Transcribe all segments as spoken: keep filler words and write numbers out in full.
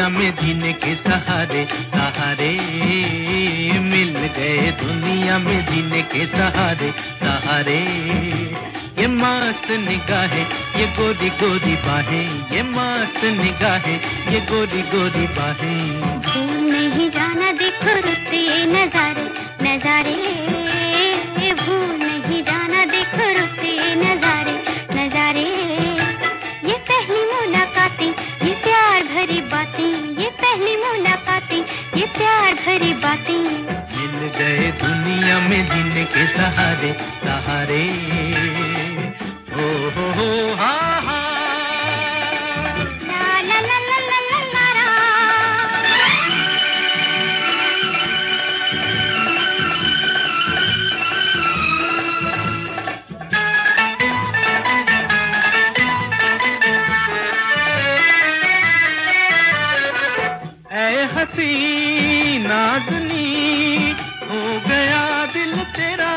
में जीने के सहारे सहारे मिल गए दुनिया में जीने के सहारे सहारे। ये मस्त निगाहें ये गोरी गोरी बाहें, ये मस्त निगाहें ये गोरी गोरी बाहें। भूल नहीं जाना देखो रुत ये नजारे नजारे, भूल नहीं जाना देखो रुत ये नजारे नजारे। ये पहली मुलाकातें ये प्यार भरी बातें, ये पहली मुलाकातें ये प्यार भरी बातें। मिल गए दुनिया में जीने के सहारे सहारे। हो हो हो हा हा ला ला ला ला ला ला ला ला। ऐ हसी नाज़नी हो गया दिल तेरा,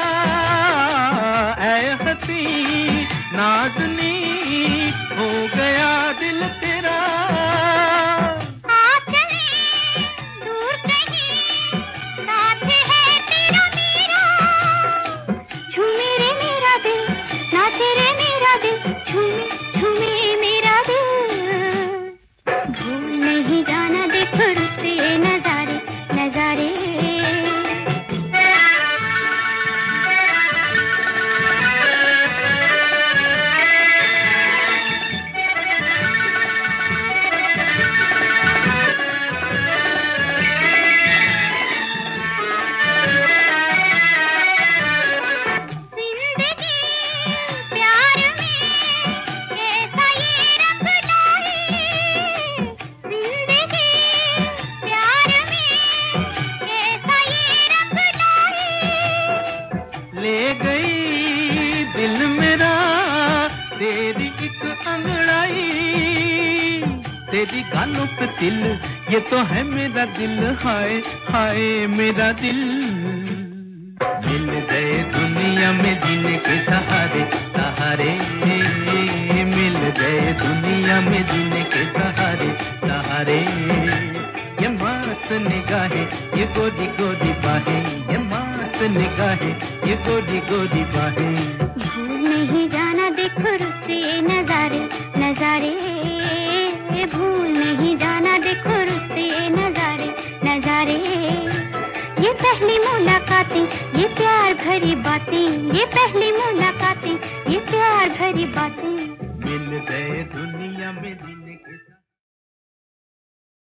ऐ हसी नाज़नी हो गया दिल तेरा। आ चले दूर कहीं साथ है तेरा मेरा, झूमे रे मेरा दिल नाचे रे मेरा दिल, झूमे झूमे मेरा दिल। भूल नहीं जाना देखो रुत ये नजारे नजारे। ले गई दिल मेरा तेरी एक अंगड़ाई, तेरी गालों पे दिल ये तो है मेरा दिल, हाय हाय मेरा दिल। मिल गए दुनिया में जीने के सहारे सहारे, मिल गए दुनिया में जीने के सहारे सहारे। ये मस्त निगाहें ये गोरी गोरी बाहें, ये मस्त निगाहें ये गोरी गोरी बाहें। भूल नहीं जाना देखो रुत ये नजारे नजारे, भूल नहीं जाना देखो रुत ये नजारे नजारे। ये पहली मुलाकातें ये प्यार भरी बातें, ये पहली मुलाकातें